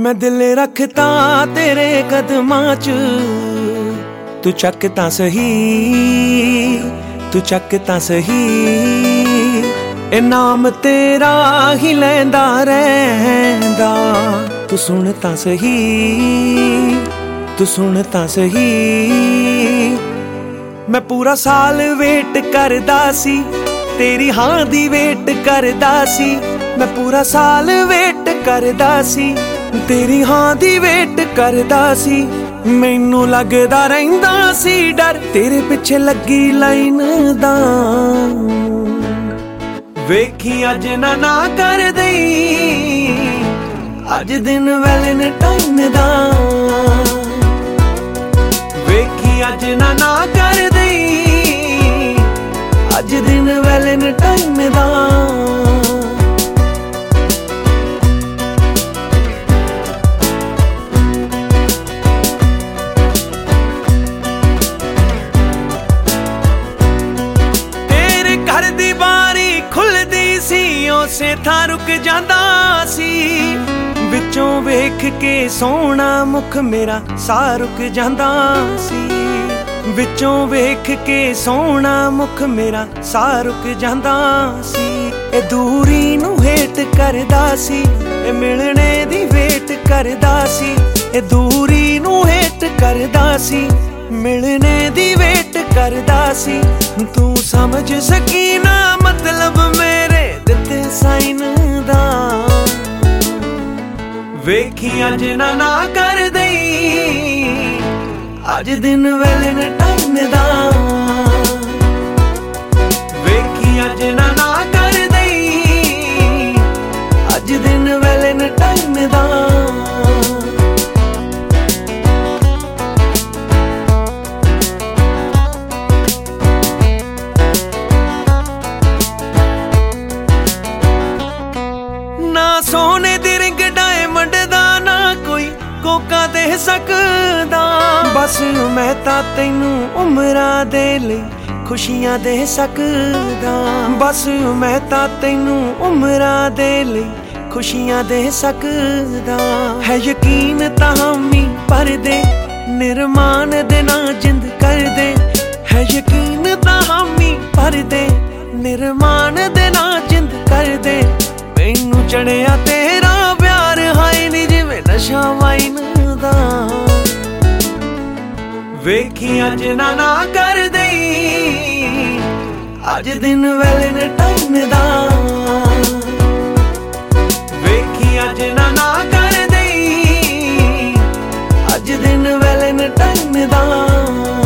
मैं दिल रखता तेरे कदमां च, तू चक तां सही, तू चक तां सही। ए नाम तेरा ही लैंदा रहिंदा, तू सुन तां सही, तू सुन तां सही। मैं पूरा साल वेट करदा सी, तेरी हां दी वेट करदा सी। मैं पूरा साल वेट करदा सी, तेरी हां दी वेट करदा सी। मैनू लगदा रहिंदा सी डर, तेरे पिछे लगी लाइन दा। वेखी अज ना कर दई, अज दिन वैलेंटाइन दा। वेखी अज ना कर दई, अज दिन वैलेंटाइन दा। उसे थां रुक जांदा सी, विचों वेख के सोहना मुख मेरा साह रुक जांदा सी। विचों वेख के सोहना मुख मेरा साह रुक जांदा सी। ए दूरी नू हेट करदा सी, ए मिलने दी वेट करदा सी। ए दूरी नू हेट करदा सी, मिलने दी वेट करदा सी। तू समझ सकी ना मतलब मेरे दिते साइन दा। वेखी अज ना कर दई, अज दिन वैलेंटाइन दा। वेखी अज ना कर दई, अज दिन वैलेंटाइन दा। सोने दी रिंग डायमंड दा ना कोई कोका दे सकदा। बस मैं तां तैनू उमरां दे लई खुशियां दे सकदा। बस मैं तां तैनू उमरां दे लई खुशियां दे सकदा। है यकीन तां हामी पर दे, निरमान दे ना जिंद कर दे। है यकीन तां हामी पर दे, निरमान दे ना जिंद कर दे। मैनू चढ़िया तेरा प्यार हाय नी जिवें नशा वाइन दा। वेखी अज ना कर दई, अज दिन वैलेंटाइन दा। वेखी अज ना कर दई, अज दिन वैलेंटाइन दा।